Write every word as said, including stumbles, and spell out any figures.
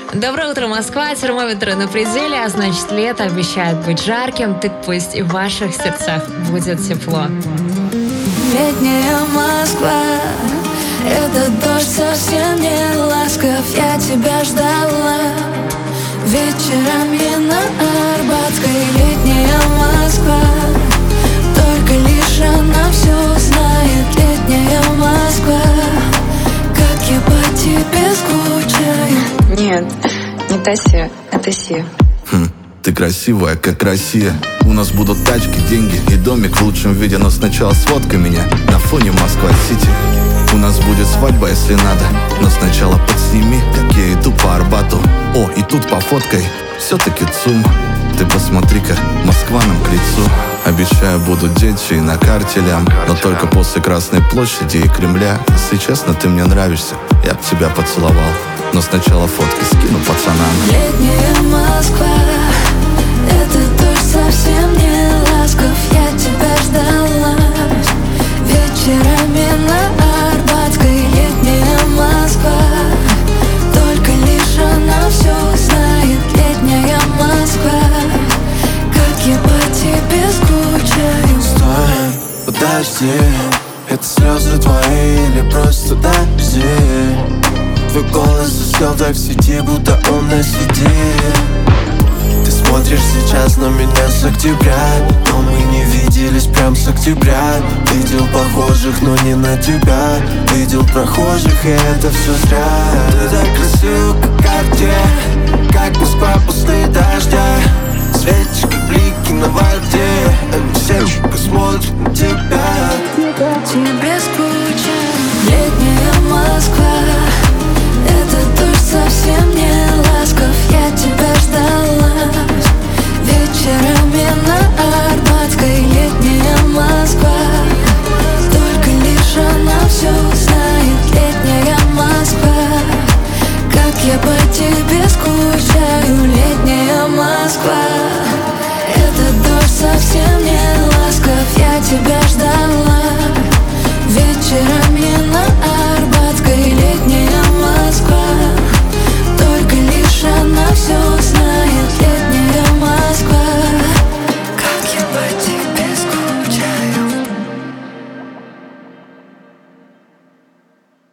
Доброе утро, Москва. Термометры на пределе, а значит, лето обещает быть жарким. Так пусть и в ваших сердцах будет тепло. Летняя Москва, этот дождь совсем не ласков. Я тебя ждала вечерами на Арбатской. Летняя Москва, только лишь она все знает. Летняя Москва, как я по тебе скучаю. Нет, не Тася, это Сия. Хм, ты красивая, как Россия. У нас будут тачки, деньги и домик в лучшем виде. Но сначала сфоткай меня на фоне Москва-Сити. У нас будет свадьба, если надо, но сначала подсними, как я иду по Арбату. О, и тут пофоткай, все-таки ЦУМ. Ты посмотри-ка, Москва нам к лицу. Обещаю, будут дети и на карте лям, но только после Красной площади и Кремля. Если честно, ты мне нравишься, я б тебя поцеловал, но сначала фотки скину пацанам. Летняя Москва, этот дождь совсем не ласков. Я тебя ждала вечерами на Арбатской. Летняя Москва, только лишь она все знает. Летняя Москва, как я по тебе скучаю. Стой, подожди, это слезы твои или просто дожди? Твой голос засел так в сети, будто он на си ди. Ты смотришь сейчас на меня с октября, но мы не виделись прям с октября. Видел похожих, но не на тебя. Видел прохожих, и это все зря. Ты так красива, как карте, как Москва после дождя. Светишь, как блики на воде, они все только смотрят на тебя.